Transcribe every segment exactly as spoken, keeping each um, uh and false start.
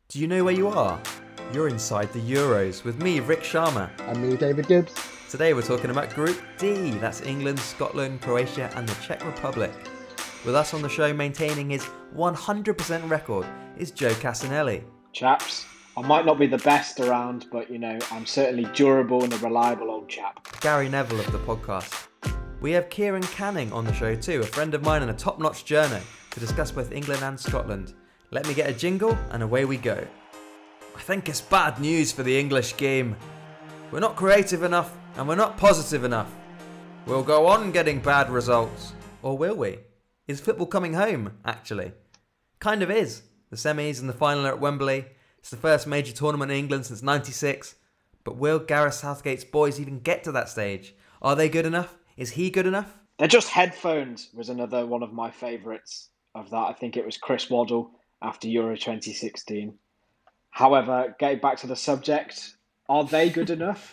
Do you know where you are? You're inside the Euros with me, Rick Sharma. And me, David Gibbs. Today we're talking about Group D. That's England, Scotland, Croatia and the Czech Republic. With us on the show maintaining his one hundred percent record is Joe Casanelli. Chaps, I might not be the best around, but you know, I'm certainly durable and a reliable old chap. Gary Neville of the podcast. We have Kieran Canning on the show too, a friend of mine and a top-notch journo, to discuss both England and Scotland. Let me get a jingle and away we go. I think it's bad news for the English game. We're not creative enough and we're not positive enough. We'll go on getting bad results. Or will we? Is football coming home, actually? Kind of is. The semis and the final are at Wembley. It's the first major tournament in England since ninety-six. But will Gareth Southgate's boys even get to that stage? Are they good enough? Is he good enough? They're just headphones was another one of my favourites of that. I think it was Chris Waddle after Euro twenty sixteen. However, getting back to the subject, are they good enough?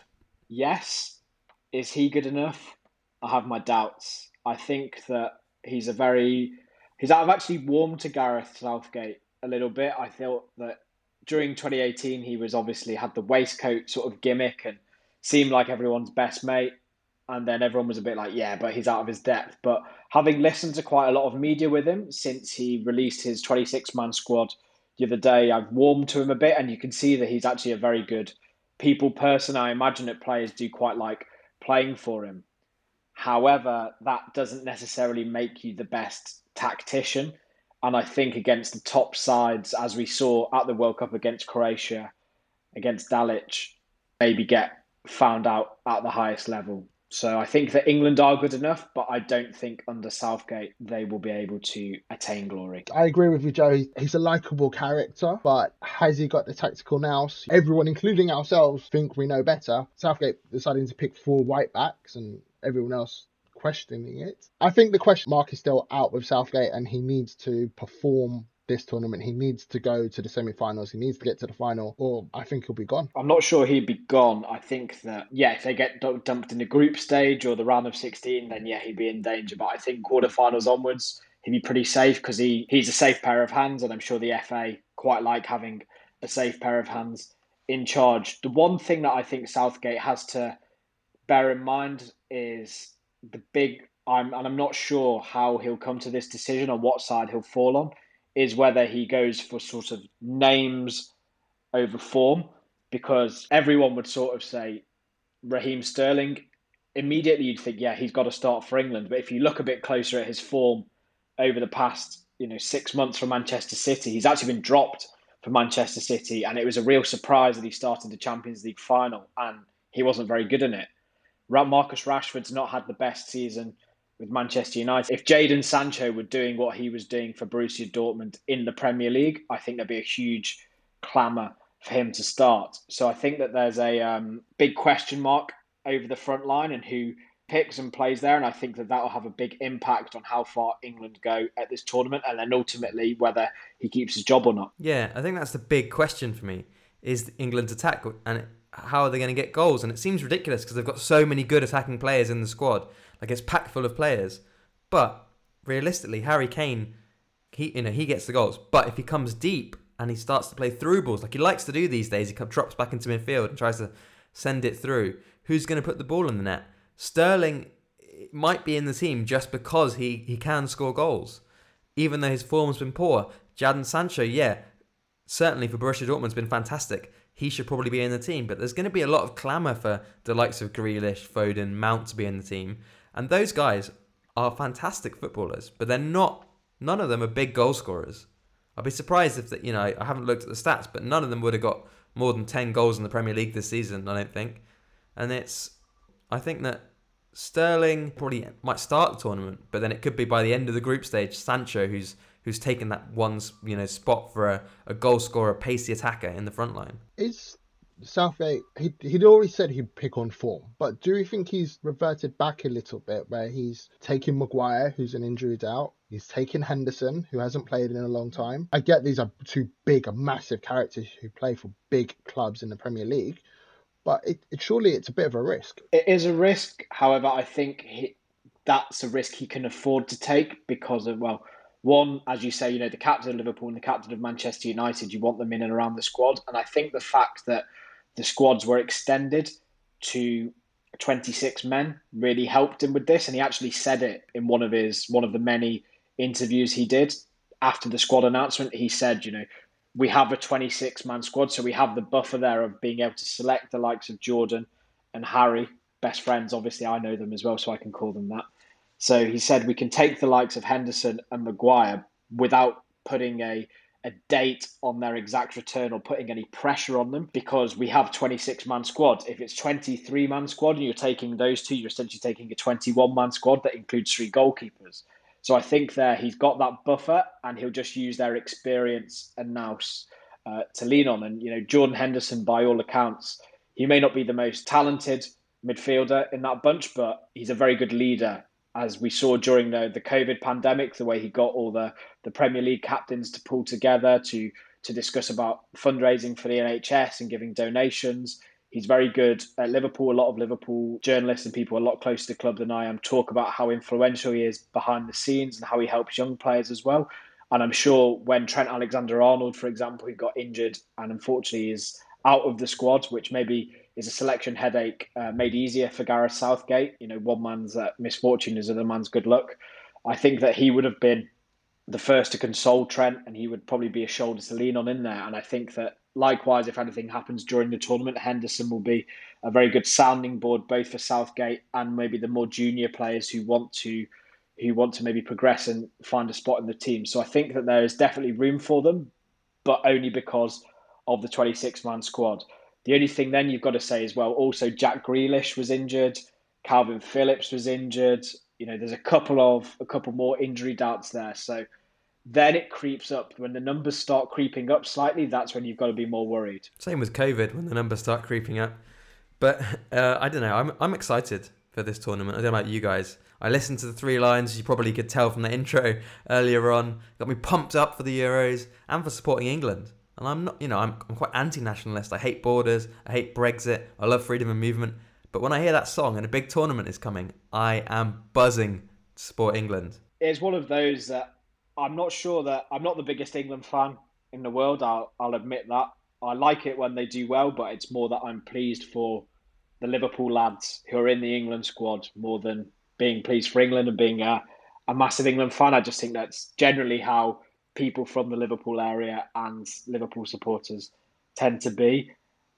Yes. Is he good enough? I have my doubts. I think that he's a very... He's, I've actually warmed to Gareth Southgate a little bit. I thought that during twenty eighteen, he was obviously had the waistcoat sort of gimmick and seemed like everyone's best mate. And then everyone was a bit like, yeah, but he's out of his depth. But having listened to quite a lot of media with him since he released his twenty-six man squad the other day, I've warmed to him a bit, and you can see that he's actually a very good people person. I imagine that players do quite like playing for him. However, that doesn't necessarily make you the best tactician. And I think against the top sides, as we saw at the World Cup against Croatia, against Dalic, maybe get found out at the highest level. So I think that England are good enough, but I don't think under Southgate they will be able to attain glory. I agree with you, Joe. He's a likeable character, but has he got the tactical nous? Everyone, including ourselves, think we know better. Southgate deciding to pick four right backs and everyone else questioning it. I think the question mark is still out with Southgate, and he needs to perform this tournament. He needs to go to the semi-finals. He needs to get to the final, or I think he'll be gone. I'm not sure he'd be gone. I think that, yeah, if they get dumped in the group stage or the round of sixteen, then yeah, he'd be in danger. But I think quarterfinals onwards, he'd be pretty safe because he, he's a safe pair of hands, and I'm sure the F A quite like having a safe pair of hands in charge. The one thing that I think Southgate has to bear in mind is the big, I'm, and I'm not sure how he'll come to this decision or what side he'll fall on, is whether he goes for sort of names over form, because everyone would sort of say Raheem Sterling. Immediately you'd think, yeah, he's got to start for England. But if you look a bit closer at his form over the past, you know, six months from Manchester City, he's actually been dropped for Manchester City. And it was a real surprise that he started the Champions League final and he wasn't very good in it. Marcus Rashford's not had the best season with Manchester United. If Jadon Sancho were doing what he was doing for Borussia Dortmund in the Premier League, I think there'd be a huge clamour for him to start. So I think that there's a um, big question mark over the front line and who picks and plays there. And I think that that'll have a big impact on how far England go at this tournament and then ultimately whether he keeps his job or not. Yeah, I think that's the big question for me, is England's attack and how are they going to get goals? And it seems ridiculous because they've got so many good attacking players in the squad. Like, it's packed full of players. But realistically, Harry Kane, he you know he gets the goals. But if he comes deep and he starts to play through balls, like he likes to do these days, he drops back into midfield and tries to send it through, who's going to put the ball in the net? Sterling might be in the team just because he, he can score goals, even though his form's been poor. Jadon Sancho, yeah, certainly for Borussia Dortmund's been fantastic. He should probably be in the team, but there's going to be a lot of clamour for the likes of Grealish, Foden, Mount to be in the team. And those guys are fantastic footballers, but they're not, none of them are big goal scorers. I'd be surprised if, the, you know, I haven't looked at the stats, but none of them would have got more than ten goals in the Premier League this season, I don't think. And it's, I think that Sterling probably might start the tournament, but then it could be by the end of the group stage, Sancho, who's who's taken that one, you know, spot for a, a goal scorer, pacey attacker in the front line. Is Southgate, he, he'd already said he'd pick on form, but do you think he's reverted back a little bit where he's taking Maguire, who's an injury doubt, he's taking Henderson, who hasn't played in a long time? I get these are two big, massive characters who play for big clubs in the Premier League, but it, it surely it's a bit of a risk. It is a risk. However, I think he, that's a risk he can afford to take because of, well, One, as you say, you know, the captain of Liverpool and the captain of Manchester United, you want them in and around the squad. And I think the fact that the squads were extended to twenty-six men really helped him with this. And he actually said it in one of his one of the many interviews he did after the squad announcement. He said, you know, we have a twenty-six man squad, so we have the buffer there of being able to select the likes of Jordan and Harry, best friends. Obviously, I know them as well, so I can call them that. So he said we can take the likes of Henderson and Maguire without putting a, a date on their exact return or putting any pressure on them, because we have twenty-six man squad. If it's twenty-three man squad and you're taking those two, you're essentially taking a twenty-one man squad that includes three goalkeepers. So I think there he's got that buffer, and he'll just use their experience and nous uh, to lean on. And, you know, Jordan Henderson, by all accounts, he may not be the most talented midfielder in that bunch, but he's a very good leader. As we saw during the, the COVID pandemic, the way he got all the, the Premier League captains to pull together to to discuss about fundraising for the N H S and giving donations. He's very good at Liverpool. A lot of Liverpool journalists and people a lot closer to the club than I am talk about how influential he is behind the scenes and how he helps young players as well. And I'm sure when Trent Alexander-Arnold, for example, who got injured and unfortunately is out of the squad, which maybe is a selection headache uh, made easier for Gareth Southgate. You know, one man's uh, misfortune is another man's good luck. I think that he would have been the first to console Trent, and he would probably be a shoulder to lean on in there. And I think that likewise, if anything happens during the tournament, Henderson will be a very good sounding board, both for Southgate and maybe the more junior players who want to who want to maybe progress and find a spot in the team. So I think that there is definitely room for them, but only because of the twenty-six man squad. The only thing then you've got to say as well, also Jack Grealish was injured, Calvin Phillips was injured. You know, there's a couple of a couple more injury doubts there. So then it creeps up. When the numbers start creeping up slightly, that's when you've got to be more worried. Same with COVID, when the numbers start creeping up. But uh, I don't know, I'm I'm excited for this tournament. I don't know about you guys. I listened to the three lines, you probably could tell from the intro earlier on. Got me pumped up for the Euros and for supporting England. And I'm not, you know, I'm, I'm quite anti-nationalist. I hate borders. I hate Brexit. I love freedom of movement. But when I hear that song and a big tournament is coming, I am buzzing to support England. It's one of those that I'm not sure that I'm not the biggest England fan in the world. I'll, I'll admit that. I like it when they do well, but it's more that I'm pleased for the Liverpool lads who are in the England squad more than being pleased for England and being a, a massive England fan. I just think that's generally how people from the Liverpool area and Liverpool supporters tend to be.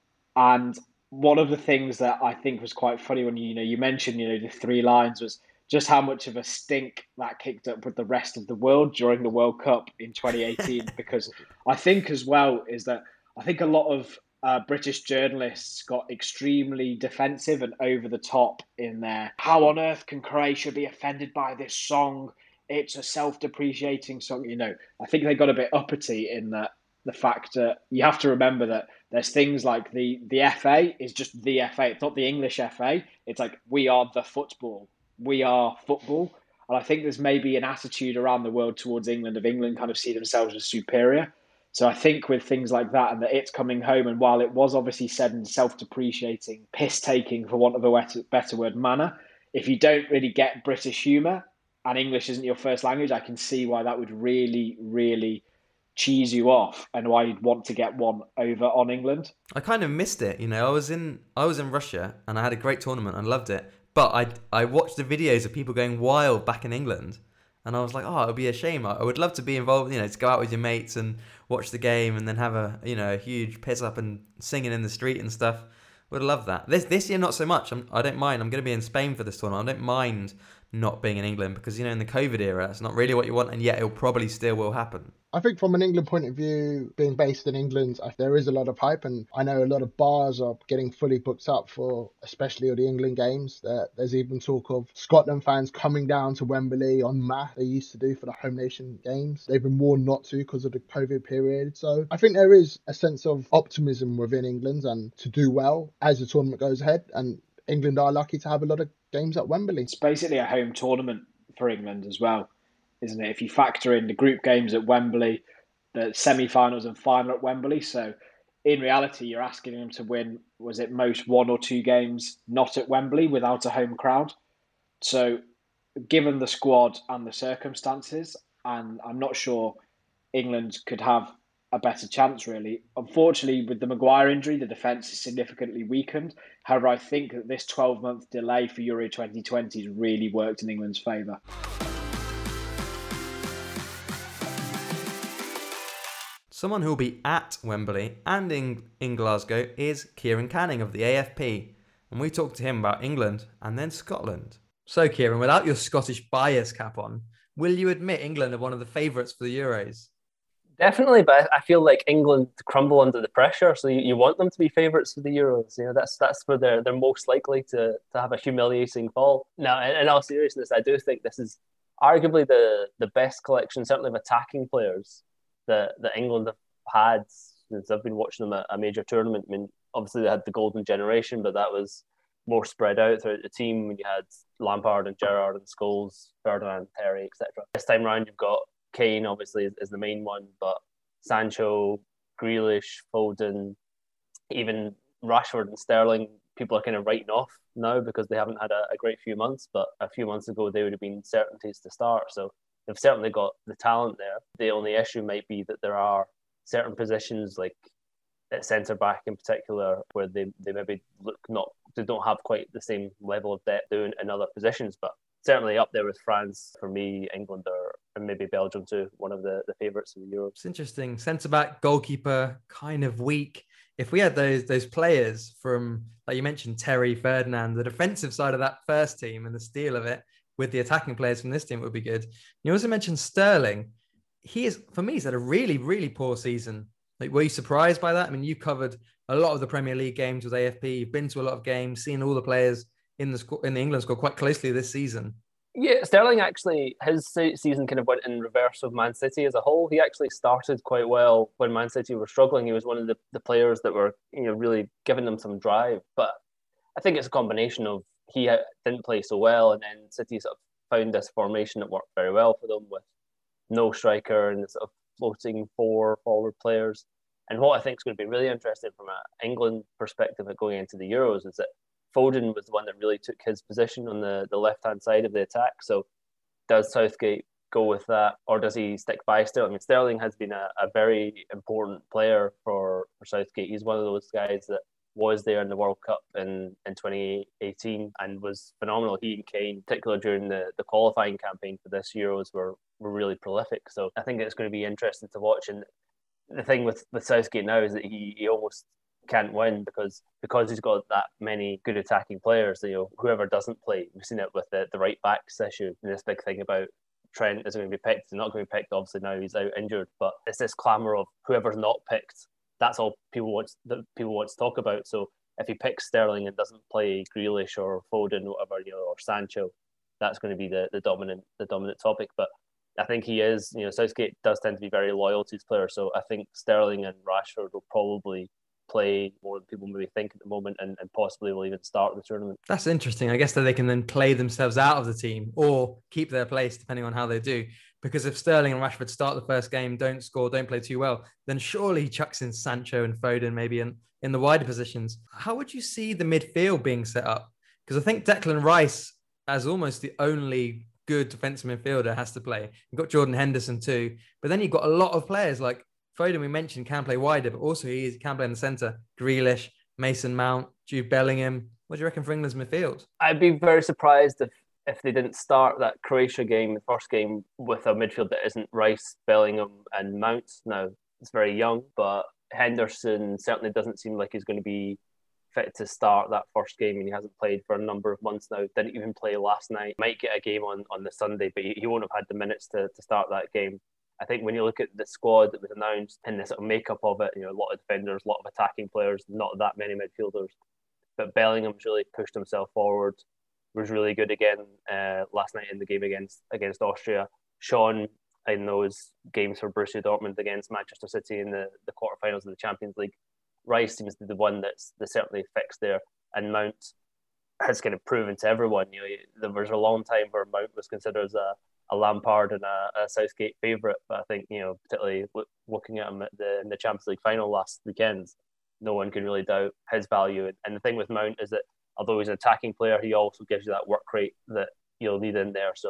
And one of the things that I think was quite funny when you, you know you mentioned you know the three lines was just how much of a stink that kicked up with the rest of the world during the World Cup in twenty eighteen. Because I think as well is that I think a lot of uh, British journalists got extremely defensive and over the top in their how on earth can Croatia be offended by this song? It's a self-depreciating song. You know, I think they got a bit uppity in that. The fact that you have to remember that there's things like the, the F A is just the F A. It's not the English F A. It's like, we are the football. We are football. And I think there's maybe an attitude around the world towards England of England kind of see themselves as superior. So I think with things like that and that it's coming home, and while it was obviously said in self-depreciating, piss-taking, for want of a better word, manner, if you don't really get British humour and English isn't your first language, I can see why that would really, really cheese you off and why you'd want to get one over on England. I kind of missed it, you know. I was in I was in Russia and I had a great tournament. I loved it, but I I watched the videos of people going wild back in England, and I was like, oh, it would be a shame. I would love to be involved, you know, to go out with your mates and watch the game and then have a you know a huge piss up and singing in the street and stuff. Would love that. This this year not so much. I'm, I don't mind. I'm going to be in Spain for this tournament. I don't mind not being in England because, you know, in the COVID era, it's not really what you want, and yet it'll probably still will happen. I think from an England point of view, being based in England, there is a lot of hype, and I know a lot of bars are getting fully booked up for especially all the England games. There's even talk of Scotland fans coming down to Wembley en masse. They used to do for the home nation games. They've been warned not to because of the COVID period. So I think there is a sense of optimism within England and to do well as the tournament goes ahead. And England are lucky to have a lot of games at Wembley. It's basically a home tournament for England as well, isn't it? If you factor in the group games at Wembley, the semi-finals and final at Wembley. So in reality, you're asking them to win, was it most one or two games not at Wembley without a home crowd? So given the squad and the circumstances, and I'm not sure England could have a better chance, really. Unfortunately, with the Maguire injury, the defence is significantly weakened. However, I think that this twelve-month delay for Euro twenty twenty has really worked in England's favour. Someone who will be at Wembley and in, in Glasgow is Kieran Canning of the A F P. And we talked to him about England and then Scotland. So, Kieran, without your Scottish bias cap on, will you admit England are one of the favourites for the Euros? Definitely, but I feel like England crumble under the pressure, so you, you want them to be favourites for the Euros. You know, that's that's where they're they're most likely to to have a humiliating fall. Now, in, in all seriousness, I do think this is arguably the the best collection, certainly of attacking players that that England have had since I've been watching them at a major tournament. I mean, obviously they had the golden generation, but that was more spread out throughout the team when you had Lampard and Gerrard and Scholes, Ferdinand, Terry, et cetera. This time round, you've got Kane, obviously, is, is the main one, but Sancho, Grealish, Foden, even Rashford and Sterling, people are kind of writing off now because they haven't had a, a great few months, but a few months ago they would have been certainties to start. So they've certainly got the talent there. The only issue might be that there are certain positions, like at centre-back in particular, where they, they maybe look not, they don't have quite the same level of depth doing in other positions, but certainly up there with France. For me, England are, and maybe Belgium too, one of the, the favourites of the Euros. It's interesting. Centre-back, goalkeeper, kind of weak. If we had those those players from, like you mentioned, Terry, Ferdinand, the defensive side of that first team and the steal of it with the attacking players from this team, it would be good. You also mentioned Sterling. He is, for me, he's had a really, really poor season. Like, were you surprised by that? I mean, you covered a lot of the Premier League games with A F P. You've been to a lot of games, seen all the players in the squ- in the England squad quite closely this season. Yeah, Sterling actually, his season kind of went in reverse of Man City as a whole. He actually started quite well when Man City were struggling. He was one of the, the players that were, you know, really giving them some drive. But I think it's a combination of he didn't play so well, and then City sort of found this formation that worked very well for them with no striker and sort of floating four forward players. And what I think is going to be really interesting from an England perspective at going into the Euros is that Foden was the one that really took his position on the, the left-hand side of the attack. So does Southgate go with that, or does he stick by Sterling? I mean, Sterling has been a, a very important player for, for Southgate. He's one of those guys that was there in the World Cup in, in twenty eighteen and was phenomenal. He and Kane, particularly during the, the qualifying campaign for this Euros, were, were really prolific. So I think it's going to be interesting to watch. And the thing with, with Southgate now is that he, he almost can't win because because he's got that many good attacking players. You know, whoever doesn't play, we've seen it with the, the right backs issue and this big thing about Trent is going to be picked. He's not going to be picked. Obviously now he's out injured, but it's this clamour of whoever's not picked. That's all people want. That people want to talk about. So if he picks Sterling and doesn't play Grealish or Foden, whatever, you know, or Sancho, that's going to be the, the dominant the dominant topic. But I think he is. You know, Southgate does tend to be very loyal to his players. So I think Sterling and Rashford will probably play more than people maybe think at the moment, and, and possibly will even start the tournament. That's interesting. I guess that they can then play themselves out of the team or keep their place depending on how they do. Because if Sterling and Rashford start the first game, don't score, don't play too well, then surely he chucks in Sancho and Foden maybe in, in the wider positions. How would you see the midfield being set up? Because I think Declan Rice, as almost the only good defensive midfielder, has to play. You've got Jordan Henderson too, but then you've got a lot of players like Foden, we mentioned, can play wider, but also he can play in the centre. Grealish, Mason Mount, Jude Bellingham. What do you reckon for England's midfield? I'd be very surprised if, if they didn't start that Croatia game, the first game, with a midfield that isn't Rice, Bellingham and Mount. Now, it's very young, but Henderson certainly doesn't seem like he's going to be fit to start that first game, and he hasn't played for a number of months now. Didn't even play last night. Might get a game on, on the Sunday, but he, he won't have had the minutes to, to start that game. I think when you look at the squad that was announced and the sort of makeup of it, you know, a lot of defenders, a lot of attacking players, not that many midfielders. But Bellingham's really pushed himself forward, was really good again uh, last night in the game against against Austria. Sean, in those games for Borussia Dortmund against Manchester City in the, the quarterfinals of the Champions League. Rice seems to be the one that's, that's certainly fixed there. And Mount has kind of proven to everyone, you know, there was a long time where Mount was considered as a a Lampard and a, a Southgate favourite, but I think, you know, particularly looking at him at the, in the Champions League final last weekend, no one can really doubt his value. And the thing with Mount is that although he's an attacking player, he also gives you that work rate that you'll need in there. So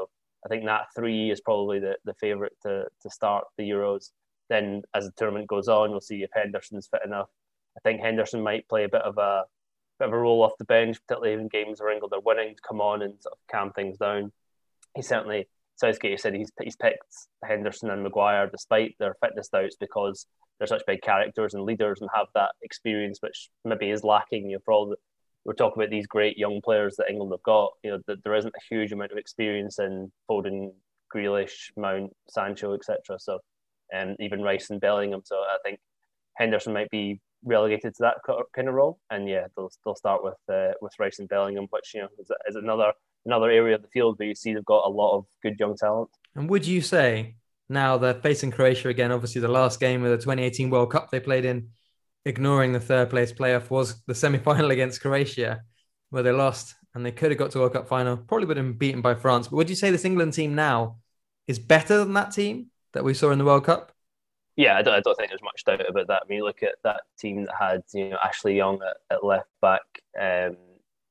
I think that three is probably the, the favourite to, to start the Euros. Then as the tournament goes on, we'll see if Henderson's fit enough. I think Henderson might play a bit of a bit of a role off the bench, particularly in games where England are winning, to come on and sort of calm things down. He certainly, Southgate said he's he's picked Henderson and Maguire despite their fitness doubts because they're such big characters and leaders and have that experience, which maybe is lacking. You know, for all the, we're talking about these great young players that England have got. You know, that there isn't a huge amount of experience in Foden, Grealish, Mount, Sancho, et cetera. So, and um, even Rice and Bellingham. So I think Henderson might be relegated to that kind of role, and yeah, they'll they'll start with uh, with Rice and Bellingham, which you know is, is another another area of the field where you see they've got a lot of good young talent. And would you say now they're facing Croatia again? Obviously, the last game of the twenty eighteen World Cup they played in, ignoring the third place playoff, was the semi-final against Croatia, where they lost, and they could have got to World Cup final. Probably would have been beaten by France. But would you say this England team now is better than that team that we saw in the World Cup? Yeah, I don't, I don't think there's much doubt about that. I mean, look at that team that had, you know, Ashley Young at, at left back. Um,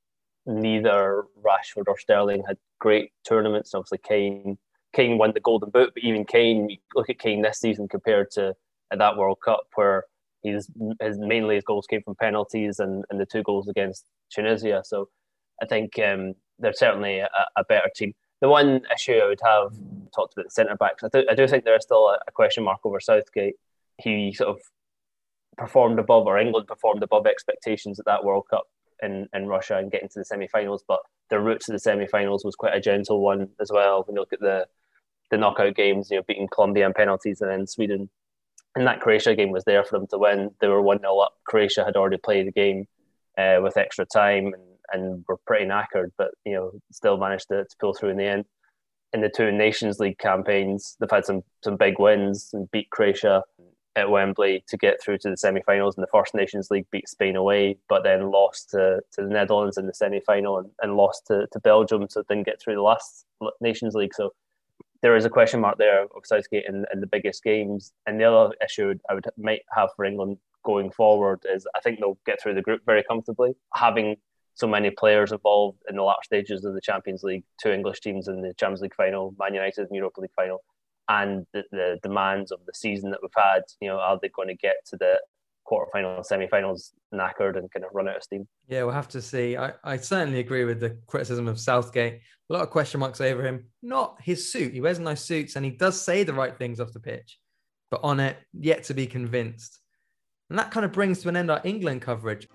neither Rashford or Sterling had great tournaments. Obviously, Kane Kane won the Golden Boot, but even Kane, look at Kane this season compared to at that World Cup where he's his mainly his goals came from penalties and, and the two goals against Tunisia. So I think um, they're certainly a, a better team. The one issue I would have, talked about the centre backs, I do, I do think there is still a, a question mark over Southgate. He sort of performed above, or England performed above expectations at that World Cup in, in Russia and getting to the semi-finals, but the route to the semi-finals was quite a gentle one as well. When you look at the the knockout games, you know, beating Colombia on penalties and then Sweden. And that Croatia game was there for them to win. They were one nil up. Croatia had already played the game uh, with extra time and and were pretty knackered, but you know, still managed to, to pull through in the end. In the two Nations League campaigns, they've had some some big wins and beat Croatia at Wembley to get through to the semi-finals. In the first Nations League, beat Spain away, but then lost to, to the Netherlands in the semi-final and, and lost to, to Belgium, so didn't get through the last Nations League. So there is a question mark there of Southgate in, in the biggest games. And the other issue I would might have for England going forward is I think they'll get through the group very comfortably, having so many players involved in the latter stages of the Champions League, two English teams in the Champions League final, Man United in the Europa League final, and the, the demands of the season that we've had. You know, are they going to get to the quarterfinals, semi-finals knackered and kind of run out of steam? Yeah, we'll have to see. I, I certainly agree with the criticism of Southgate. A lot of question marks over him. Not his suit. He wears nice suits and he does say the right things off the pitch, but on it, yet to be convinced. And that kind of brings to an end our England coverage.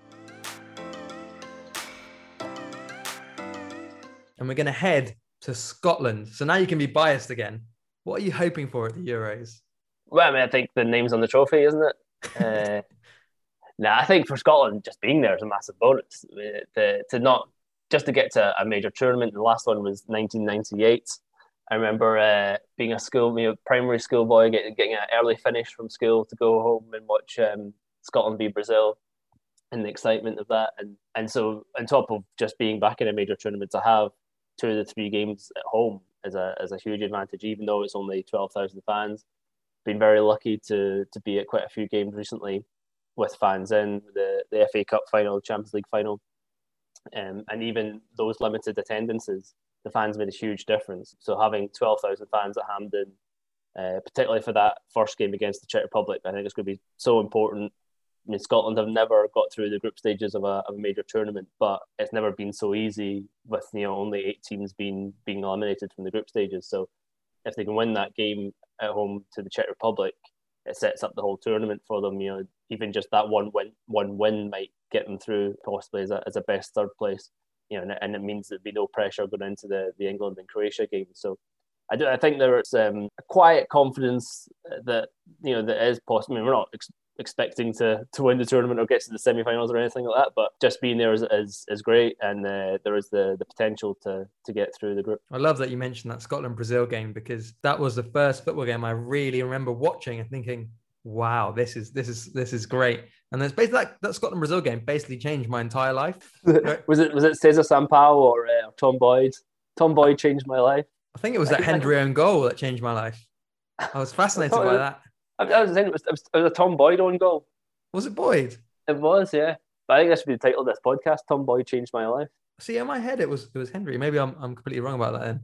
And we're going to head to Scotland. So now you can be biased again. What are you hoping for at the Euros? Well, I mean, I think the name's on the trophy, isn't it? uh, nah, I think for Scotland, just being there is a massive bonus. To, to not just to get to a major tournament. The last one was nineteen ninety-eight. I remember uh, being a school, you know, primary school boy, getting, getting an early finish from school to go home and watch um, Scotland v Brazil, and the excitement of that. And and so on top of just being back in a major tournament, to have two of the three games at home is a is a huge advantage, even though it's only twelve thousand fans. Been very lucky to to be at quite a few games recently with fans in the, the F A Cup final, Champions League final, um, and even those limited attendances, the fans made a huge difference. So having twelve thousand fans at Hampden, uh, particularly for that first game against the Czech Republic, I think it's going to be so important. I mean, Scotland have never got through the group stages of a, of a major tournament, but it's never been so easy with, you know, only eight teams being being eliminated from the group stages. So if they can win that game at home to the Czech Republic, it sets up the whole tournament for them. You know, even just that one win, one win might get them through possibly as a, as a best third place. You know, and, and it means there'd be no pressure going into the, the England and Croatia game. So I do. I think there's um, a quiet confidence that, you know, that is possible. I mean, we're not ex- expecting to to win the tournament or get to the semi-finals or anything like that, but just being there is is, is great, and uh, there is the the potential to to get through the group. I love that you mentioned that Scotland-Brazil game, because that was the first football game I really remember watching and thinking, wow, this is this is this is great. And that's basically that, that Scotland-Brazil game basically changed my entire life. was it was it Cesar Sampaio or uh, Tom Boyd? Tom Boyd changed my life. I think it was I that Hendry own goal that changed my life. I was fascinated by that. I was saying it was, it was, it was a Tom Boyd own goal. Was it Boyd? It was, yeah. But I think that should be the title of this podcast. Tom Boyd changed my life. See, in my head, it was it was Hendry. Maybe I'm I'm completely wrong about that then.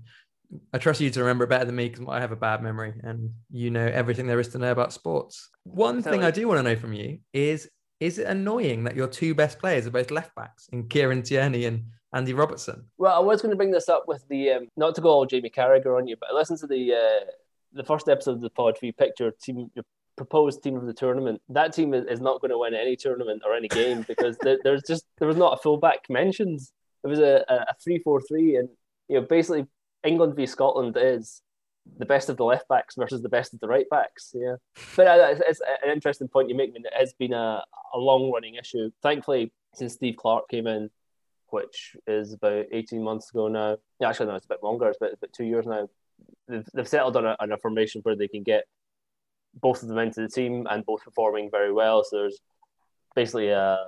I trust you to remember it better than me because I have a bad memory and you know everything there is to know about sports. One thing I do want to know from you is, is it annoying that your two best players are both left backs in Kieran Tierney and Andy Robertson? Well, I was going to bring this up with the, um, not to go all Jamie Carragher on you, but I listened to the uh, the first episode of the pod for you picked your team, your proposed team of the tournament. That team is not going to win any tournament or any game because there, there's just, there was not a fullback mentions. It was a, a three four three, and you know, basically England v Scotland is the best of the left backs versus the best of the right backs. Yeah, but uh, it's an interesting point you make. I mean, it has been a, a long running issue. Thankfully, since Steve Clarke came in, which is about eighteen months ago now. Yeah, actually, no, it's a bit longer. It's about, it's about two years now. They've, they've settled on a, on a formation where they can get both of them into the team and both performing very well. So there's basically a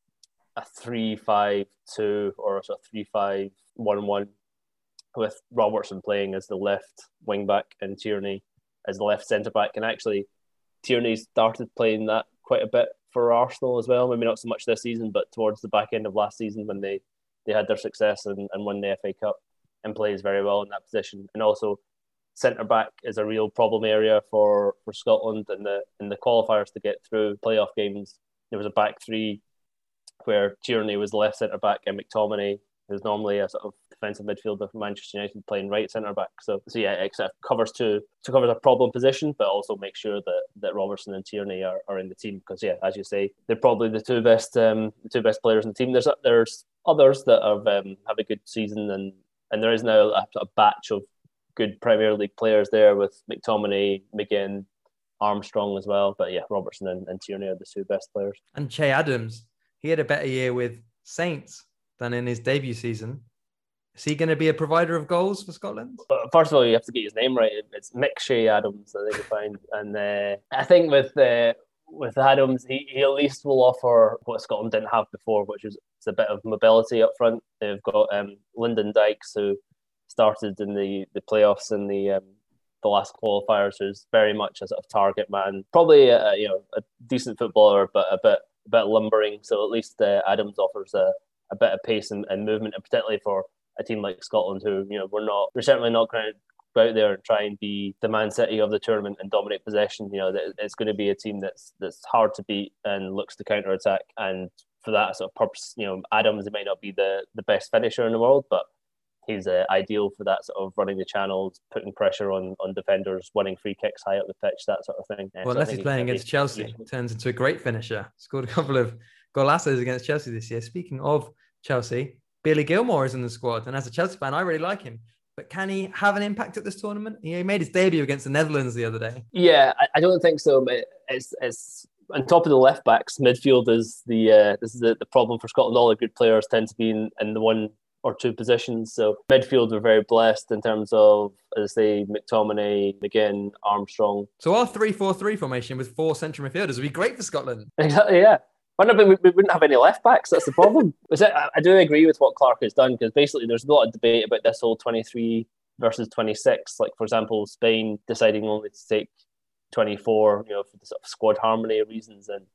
a three five two or a three five one one. With Robertson playing as the left wing back and Tierney as the left centre back. And actually, Tierney started playing that quite a bit for Arsenal as well. Maybe not so much this season, but towards the back end of last season when they, they had their success and, and won the F A Cup, and plays very well in that position. And also, centre back is a real problem area for, for Scotland and the in the qualifiers to get through playoff games. There was a back three where Tierney was the left centre back and McTominay, who's normally a sort of defensive midfielder for Manchester United, playing right centre back. So, so yeah, it sort of covers two to cover a problem position, but also make sure that, that Robertson and Tierney are, are in the team because yeah, as you say, they're probably the two best um, the two best players in the team. There's there's others that have um, have a good season, and and there is now a, a batch of good Premier League players there with McTominay, McGinn, Armstrong as well. But yeah, Robertson and, and Tierney are the two best players. And Che Adams, he had a better year with Saints than in his debut season. Is he going to be a provider of goals for Scotland? But first of all, you have to get his name right. It's Mick Shea Adams, I think you find. And uh, I think with uh, with Adams, he, he at least will offer what Scotland didn't have before, which is it's a bit of mobility up front. They've got um, Lyndon Dykes, who started in the, the playoffs in the um, the last qualifiers, who's very much a sort of target man. Probably a, you know a decent footballer, but a bit a bit lumbering. So at least uh, Adams offers a, a bit of pace and, and movement, and particularly for a team like Scotland, who you know we're not, we're certainly not going to go out there and try and be the Man City of the tournament and dominate possession. You know, it's going to be a team that's that's hard to beat and looks to counter attack. And for that sort of purpose, you know, Adams might not be the, the best finisher in the world, but he's uh, ideal for that sort of running the channels, putting pressure on, on defenders, winning free kicks high up the pitch, that sort of thing. Well, so unless he's playing against Chelsea, useful. Turns into a great finisher. Scored a couple of golassos against Chelsea this year. Speaking of Chelsea, Billy Gilmore is in the squad, and as a Chelsea fan, I really like him. But can he have an impact at this tournament? He made his debut against the Netherlands the other day. Yeah, I, I don't think so. But it's it's on top of the left backs. Midfield is the uh, this is the, the problem for Scotland. All the good players tend to be in, in the one or two positions. So midfield, we're very blessed in terms of, as I say, McTominay, McGinn, Armstrong. So our three four three formation with four central midfielders would be great for Scotland. Exactly, yeah. But we, we wouldn't have any left backs. That's the problem. I do agree with what Clarke has done, because basically there's a lot of debate about this whole twenty-three versus twenty-six. Like, for example, Spain deciding only to take twenty-four, you know, for the sort of squad harmony reasons. And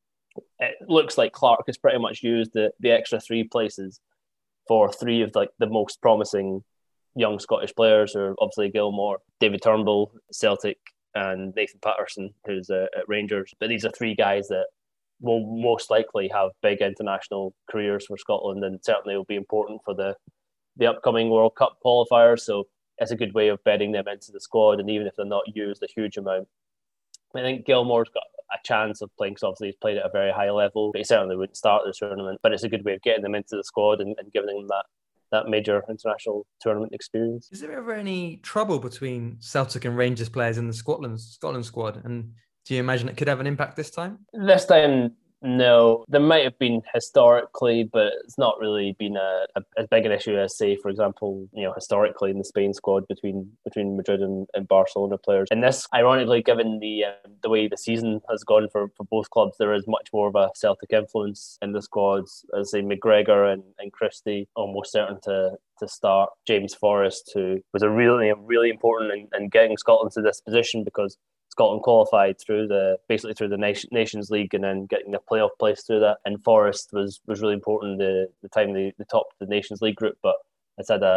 it looks like Clarke has pretty much used the, the extra three places for three of like the most promising young Scottish players, who are obviously Gilmore, David Turnbull, Celtic, and Nathan Patterson, who's uh, at Rangers. But these are three guys that will most likely have big international careers for Scotland, and certainly will be important for the the upcoming World Cup qualifiers. So it's a good way of bedding them into the squad, and even if they're not used a huge amount, I think Gilmore's got a chance of playing, because obviously he's played at a very high level, but he certainly wouldn't start the tournament. But it's a good way of getting them into the squad and, and giving them that that major international tournament experience. Is there ever any trouble between Celtic and Rangers players in the Scotland Scotland squad? And do you imagine it could have an impact this time? This time, no. There might have been historically, but it's not really been a, a, as big an issue as, say, for example, you know, historically in the Spain squad between between Madrid and, and Barcelona players. And this, ironically, given the um, the way the season has gone for, for both clubs, there is much more of a Celtic influence in the squads. As say, McGregor and, and Christie almost certain to to start. James Forrest, who was a really really important in, in getting Scotland to this position, because Scotland qualified through the basically through the Nation, Nations League and then getting the playoff place through that. And Forrest was was really important the the time they, they topped the Nations League group, but it's had a,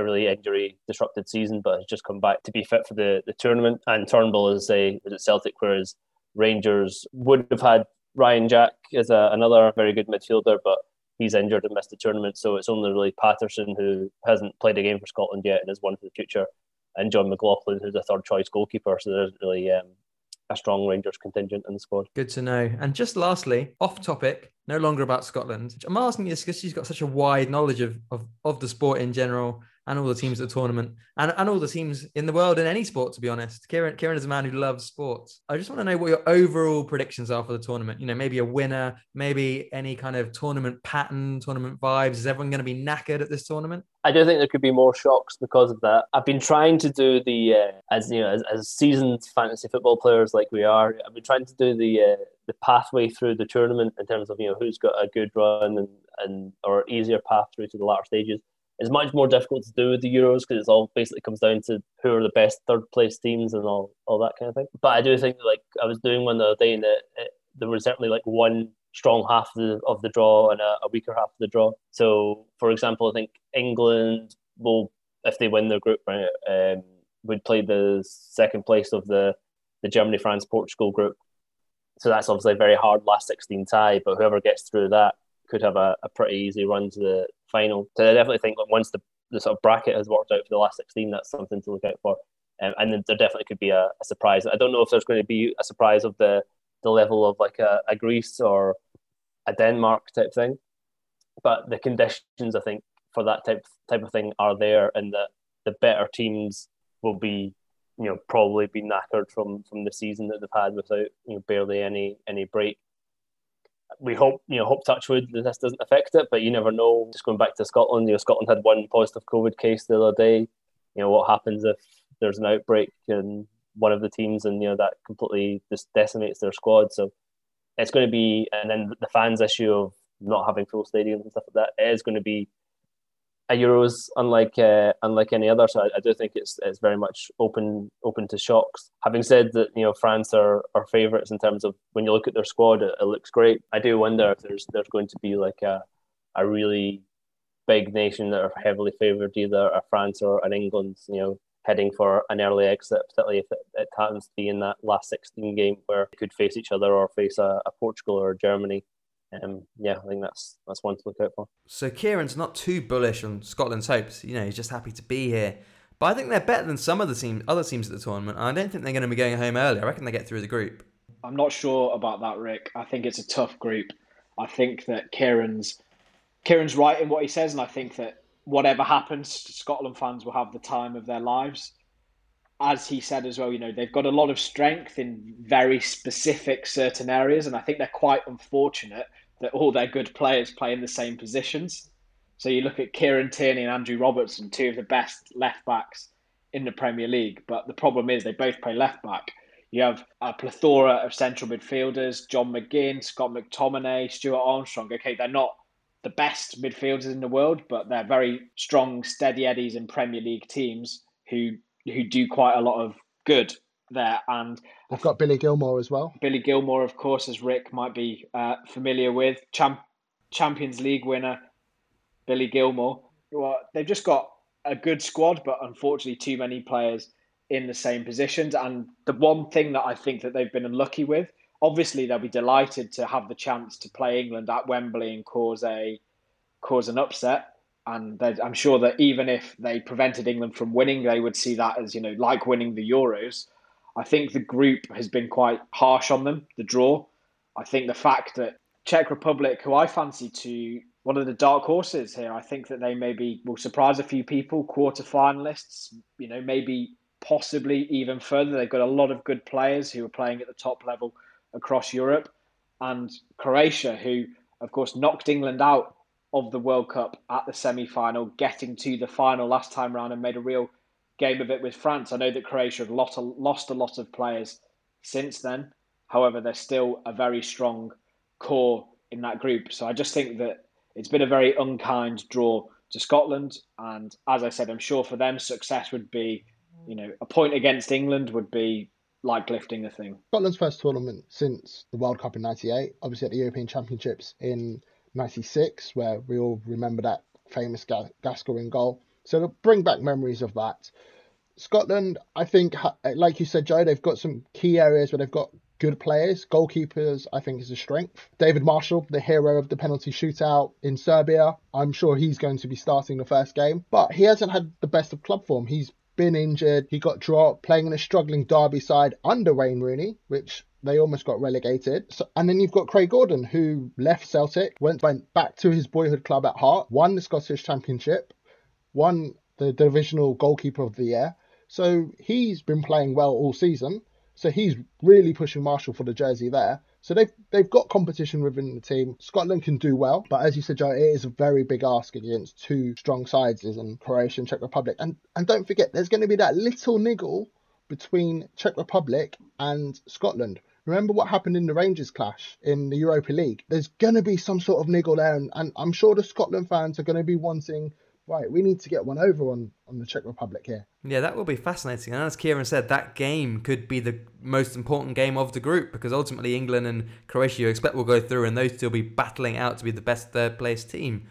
a really injury disrupted season, but has just come back to be fit for the, the tournament. And Turnbull is a is at Celtic, whereas Rangers would have had Ryan Jack as a, another very good midfielder, but he's injured and missed the tournament. So it's only really Patterson, who hasn't played a game for Scotland yet and is one for the future, and John McLaughlin, who's a third choice goalkeeper. So there's really um, a strong Rangers contingent in the squad. Good to know. And just lastly, off topic, no longer about Scotland. I'm asking you this because she's got such a wide knowledge of, of, of the sport in general and all the teams at the tournament and, and all the teams in the world in any sport, to be honest. Kieran, Kieran is a man who loves sports. I just want to know what your overall predictions are for the tournament. You know, maybe a winner, maybe any kind of tournament pattern, tournament vibes. Is everyone going to be knackered at this tournament? I do think there could be more shocks because of that. I've been trying to do the, uh, as you know, as, as seasoned fantasy football players like we are, I've been trying to do the uh, the pathway through the tournament in terms of, you know, who's got a good run and, and or easier path through to the latter stages. It's much more difficult to do with the Euros because it's all basically comes down to who are the best third place teams and all, all that kind of thing. But I do think, like, I was doing one the other day and it, it, there was certainly like one strong half of the, of the draw and a, a weaker half of the draw. So, for example, I think England will, if they win their group, right, um, would play the second place of the, the Germany, France, Portugal group. So that's obviously a very hard last sixteen tie, but whoever gets through that could have a, a pretty easy run to the final. So I definitely think that once the, the sort of bracket has worked out for the last sixteen, that's something to look out for. Um, and then there definitely could be a, a surprise. I don't know if there's going to be a surprise of the, the level of like a, a Greece or a Denmark type thing, but the conditions, I think, for that type type of thing are there, and that the better teams will be, you know, probably be knackered from from the season that they've had without, you know, barely any any break. We hope, you know, hope touchwood that this doesn't affect it, but you never know. Just going back to Scotland, you know, Scotland had one positive COVID case the other day. You know, what happens if there's an outbreak in one of the teams, and you know that completely just decimates their squad. So it's going to be, and then the fans issue of not having full stadiums and stuff like that, it is going to be a Euros unlike uh, unlike any other. So I, I do think it's it's very much open open to shocks. Having said that, you know, France are, are favourites in terms of when you look at their squad, it, it looks great. I do wonder if there's there's going to be like a a really big nation that are heavily favoured, either a France or an England, you know, heading for an early exit, particularly if it, it happens to be in that last sixteen game where they could face each other or face a, a Portugal or a Germany. Um, yeah, I think that's that's one to look out for. So Kieran's not too bullish on Scotland's hopes. You know, he's just happy to be here. But I think they're better than some of the team, other teams at the tournament. I don't think they're going to be going home early. I reckon they get through the group. I'm not sure about that, Rick. I think it's a tough group. I think that Kieran's Kieran's right in what he says, and I think that whatever happens, Scotland fans will have the time of their lives. As he said as well, you know, they've got a lot of strength in very specific certain areas, and I think they're quite unfortunate that all their good players play in the same positions. So you look at Kieran Tierney and Andrew Robertson, two of the best left backs in the Premier League, but the problem is they both play left back. You have a plethora of central midfielders: John McGinn, Scott McTominay, Stuart Armstrong. Okay, they're not the best midfielders in the world, but they're very strong, steady eddies in Premier League teams who who do quite a lot of good there. And they've got Billy Gilmore as well. Billy Gilmore, of course, as Rick might be uh, familiar with, Champ- Champions League winner Billy Gilmore. Well, they've just got a good squad, but unfortunately too many players in the same positions. And the one thing that I think that they've been unlucky with, obviously they'll be delighted to have the chance to play England at Wembley and cause a cause an upset. And I'm sure that even if they prevented England from winning, they would see that as, you know, like winning the Euros. I think the group has been quite harsh on them, the draw. I think the fact that Czech Republic, who I fancy to one of the dark horses here, I think that they maybe will surprise a few people, quarter-finalists, you know, maybe possibly even further. They've got a lot of good players who are playing at the top level across Europe. And Croatia, who, of course, knocked England out of the World Cup at the semi-final, getting to the final last time round and made a real game of it with France. I know that Croatia have lost a, lost a lot of players since then. However, they're still a very strong core in that group. So I just think that it's been a very unkind draw to Scotland. And as I said, I'm sure for them, success would be, you know, a point against England would be like lifting a thing. Scotland's first tournament since the World Cup in ninety-eight, obviously at the European Championships in ninety-six, where we all remember that famous Gascoigne goal. So to bring back memories of that. Scotland, I think, like you said, Joe, they've got some key areas where they've got good players. Goalkeepers, I think, is a strength. David Marshall, the hero of the penalty shootout in Serbia, I'm sure he's going to be starting the first game. But he hasn't had the best of club form. He's been injured. He got dropped, playing in a struggling Derby side under Wayne Rooney, which they almost got relegated. So, and then you've got Craig Gordon, who left Celtic, went, went back to his boyhood club at Heart, won the Scottish Championship, won the divisional goalkeeper of the year. So he's been playing well all season. So he's really pushing Marshall for the jersey there. So they've they've got competition within the team. Scotland can do well, but as you said, Joe, it is a very big ask against two strong sides in Croatia and Czech Republic. And and don't forget, there's going to be that little niggle between Czech Republic and Scotland. Remember what happened in the Rangers clash in the Europa League? There's going to be some sort of niggle there, and, and I'm sure the Scotland fans are going to be wanting, right, we need to get one over on, on the Czech Republic here. Yeah, that will be fascinating. And as Kieran said, that game could be the most important game of the group, because ultimately England and Croatia, you expect, will go through, and those two will be battling out to be the best third place team.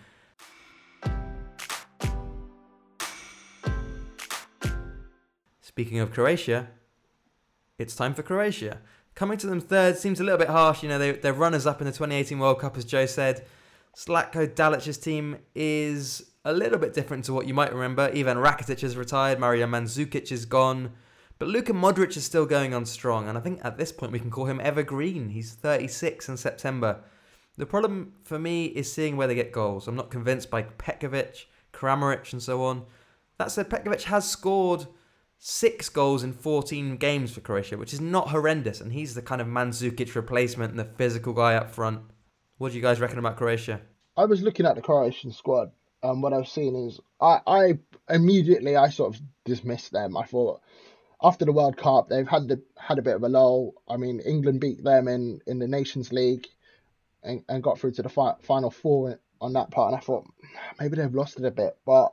Speaking of Croatia, it's time for Croatia. Coming to them third seems a little bit harsh. You know, they, they're runners-up in the twenty eighteen World Cup, as Joe said. Zlatko Dalic's team is a little bit different to what you might remember. Ivan Rakitic has retired, Mario Mandzukic is gone, but Luka Modric is still going on strong, and I think at this point we can call him evergreen. He's thirty-six in September. The problem for me is seeing where they get goals. I'm not convinced by Petkovic, Kramaric and so on. That said, Petkovic has scored six goals in fourteen games for Croatia, which is not horrendous, and he's the kind of Mandzukic replacement and the physical guy up front. What do you guys reckon about Croatia? I was looking at the Croatian squad, and what I've seen is I, I immediately I sort of dismissed them. I thought after the World Cup they've had the had a bit of a lull. I mean, England beat them in, in the Nations League and, and got through to the fi- final four on that part, and I thought maybe they've lost it a bit. But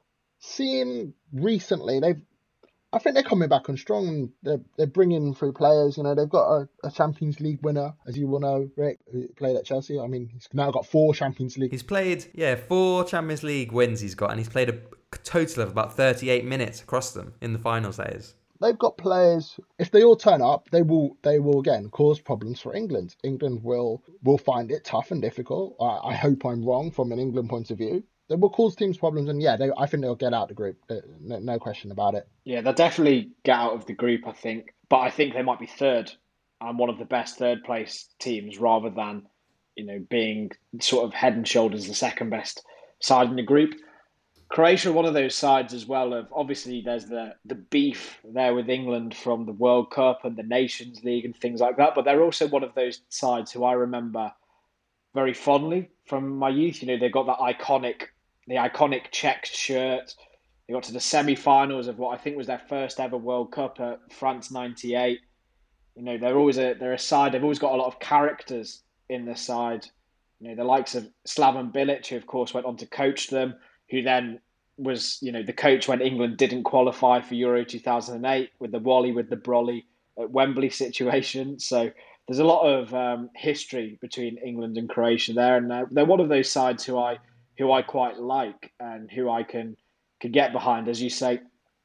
seeing recently, they've I think they're coming back on strong. They're, they're bringing through players. You know, they've got a, a Champions League winner, as you will know, Rick, who played at Chelsea. I mean, he's now got four Champions League. He's played, yeah, four Champions League wins he's got, and he's played a total of about thirty-eight minutes across them in the finals, that is. They've got players. If they all turn up, they will. They will again cause problems for England. England will will find it tough and difficult. I, I hope I'm wrong from an England point of view. They will cause teams problems, and yeah, they, I think they'll get out of the group. No, no question about it. Yeah, they'll definitely get out of the group, I think. But I think they might be third and one of the best third place teams, rather than, you know, being sort of head and shoulders the second best side in the group. Croatia are one of those sides as well. Of obviously, there's the the beef there with England from the World Cup and the Nations League and things like that. But they're also one of those sides who I remember very fondly from my youth. You know, they've got that iconic. The iconic checked shirt. They got to the semi-finals of what I think was their first ever World Cup at France ninety-eight. You know, they're always a they're a side. They've always got a lot of characters in the side. You know, the likes of Slaven Bilic, who of course went on to coach them, who then was, you know, the coach when England didn't qualify for Euro two thousand eight with the Wally with the Brolly at Wembley situation. So there's a lot of um, history between England and Croatia there, and uh, they're one of those sides who I. who I quite like and who I can, can get behind. As you say,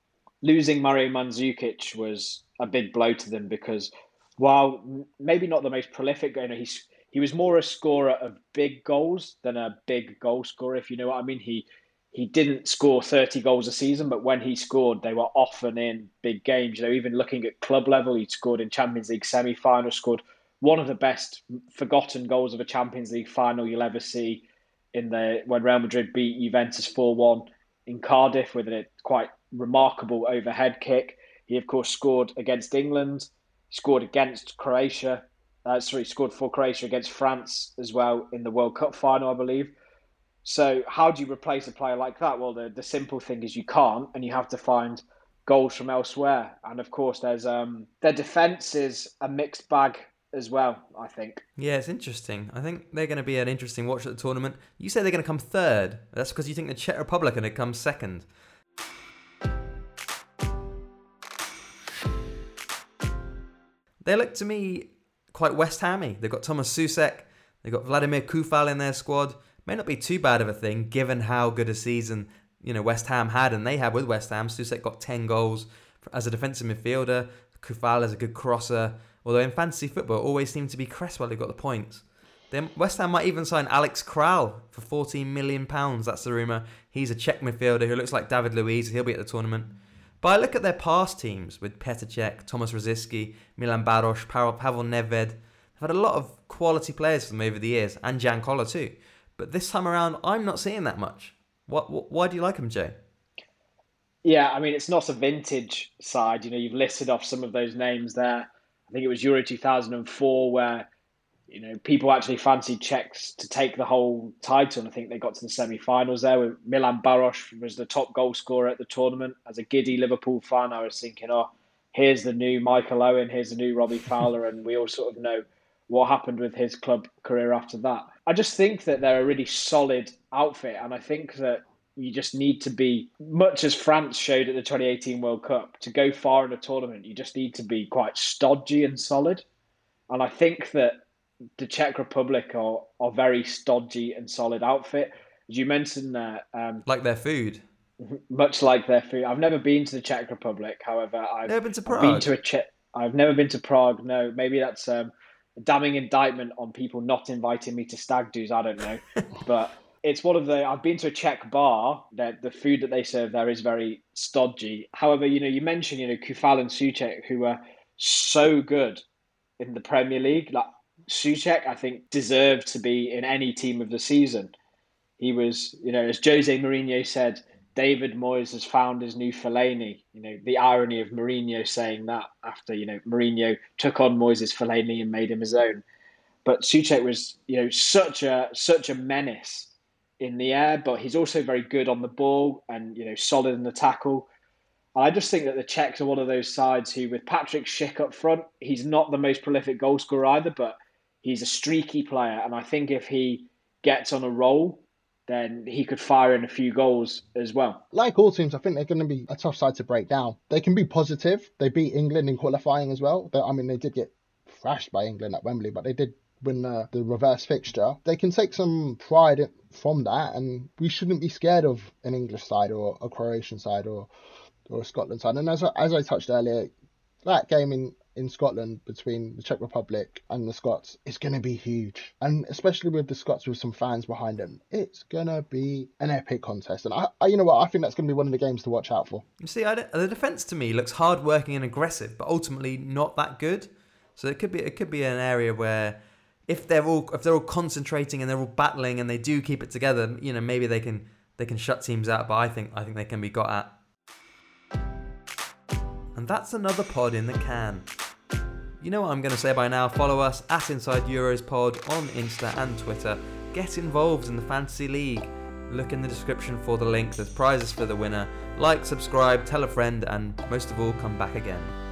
losing Mario Mandzukic was a big blow to them, because while maybe not the most prolific, you know, he's, he was more a scorer of big goals than a big goal scorer, if you know what I mean. He he didn't score thirty goals a season, but when he scored, they were often in big games. You know, even looking at club level, he'd scored in Champions League semi-final, scored one of the best forgotten goals of a Champions League final you'll ever see, in the when Real Madrid beat Juventus four one in Cardiff with a quite remarkable overhead kick. He, of course, scored against England, scored against Croatia, uh, sorry, scored for Croatia against France as well in the World Cup final, I believe. So how do you replace a player like that? Well, the, the simple thing is you can't, and you have to find goals from elsewhere. And, of course, there's um, their defence is a mixed bag as well, I think. Yeah, it's interesting. I think they're going to be an interesting watch at the tournament. You say they're going to come third. That's because you think the Czech Republic are going to come second. They look to me quite West Hammy. They've got Thomas Susek. They've got Vladimir Kufal in their squad. May not be too bad of a thing, given how good a season you know West Ham had, and they had with West Ham. Souček got ten goals as a defensive midfielder. Kufal is a good crosser. Although in fantasy football, it always seemed to be Cresswell who got the points. Then West Ham might even sign Alex Kral for fourteen million pounds. That's the rumour. He's a Czech midfielder who looks like David Luiz. He'll be at the tournament. But I look at their past teams with Petr Cech, Thomas Rosicky, Milan Baros, Pavel Nedved. They've had a lot of quality players for them over the years, and Jan Koller too. But this time around, I'm not seeing that much. What, what, why do you like them, Joe? Yeah, I mean, it's not a vintage side. You know, you've listed off some of those names there. I think it was Euro two thousand four where, you know, people actually fancied Czechs to take the whole title. And I think they got to the semi-finals there with Milan Baros was the top goal scorer at the tournament. As a giddy Liverpool fan, I was thinking, oh, here's the new Michael Owen, here's the new Robbie Fowler. And we all sort of know what happened with his club career after that. I just think that they're a really solid outfit. And I think that you just need to be, much as France showed at the twenty eighteen World Cup, to go far in a tournament, you just need to be quite stodgy and solid. And I think that the Czech Republic are are very stodgy and solid outfit. As you mentioned there. Um, like their food. Much like their food. I've never been to the Czech Republic, however. I've never been to Prague? I've been to a Czech, I've never been to Prague, no. Maybe that's um, a damning indictment on people not inviting me to stag do's, I don't know. But it's one of the, I've been to a Czech bar, that the food that they serve there is very stodgy. However, you know, you mentioned, you know, Kufal and Souček, who are so good in the Premier League. Like Souček, I think, deserved to be in any team of the season. He was, you know, as Jose Mourinho said, David Moyes has found his new Fellaini. You know, the irony of Mourinho saying that after, you know, Mourinho took on Moyes' Fellaini and made him his own. But Souček was, you know, such a such a menace in the air, but he's also very good on the ball and, you know, solid in the tackle. And I just think that the Czechs are one of those sides who, with Patrick Schick up front, he's not the most prolific goal scorer either, but he's a streaky player. And I think if he gets on a roll, then he could fire in a few goals as well. Like all teams, I think they're going to be a tough side to break down. They can be positive. They beat England in qualifying as well. They, I mean, they did get thrashed by England at Wembley, but they did win the, the reverse fixture. They can take some pride from that, and we shouldn't be scared of an English side or a Croatian side or or a Scotland side. And as I, as I touched earlier, that game in, in Scotland between the Czech Republic and the Scots is going to be huge. And especially with the Scots with some fans behind them, it's going to be an epic contest. And I, I, you know what, I think that's going to be one of the games to watch out for. You see, I don't, the defence to me looks hard-working and aggressive, but ultimately not that good. So it could be it could be an area where if they're all if they're all concentrating and they're all battling and they do keep it together, you know, maybe they can they can shut teams out. But I think I think they can be got at. And that's another pod in the can. You know what I'm going to say by now. Follow us at Inside Euros Pod on Insta and Twitter. Get involved in the Fantasy League. Look in the description for the link. There's prizes for the winner. Like, subscribe, tell a friend, and most of all, come back again.